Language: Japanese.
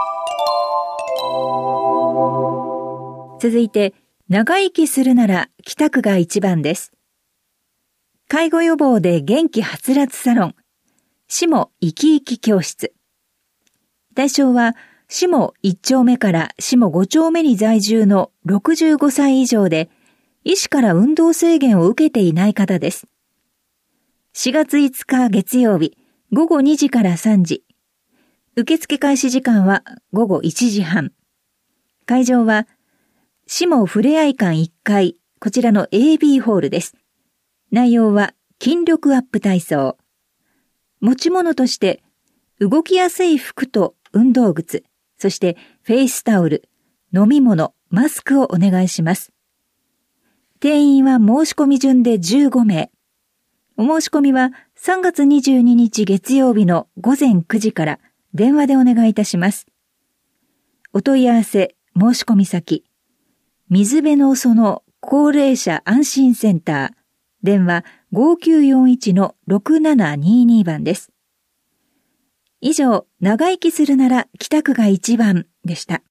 続いて、長生きするなら北区が一番です。介護予防で元気はつらつサロン、下生き生き教室。対象は、下1丁目から下5丁目に在住の65歳以上で、医師から運動制限を受けていない方です。4月5日月曜日、午後2時から3時。受付開始時間は午後1時半。会場は、下ふれあい館1階、こちらの AB ホールです。内容は筋力アップ体操。持ち物として、動きやすい服と運動靴、そしてフェイスタオル、飲み物、マスクをお願いします。定員は申し込み順で15名。お申し込みは3月22日月曜日の午前9時から電話でお願いいたします。お問い合わせ、申し込み先、水辺の園高齢者安心センター、電話 5941-6722 番です。以上、長生きするなら北区が一番でした。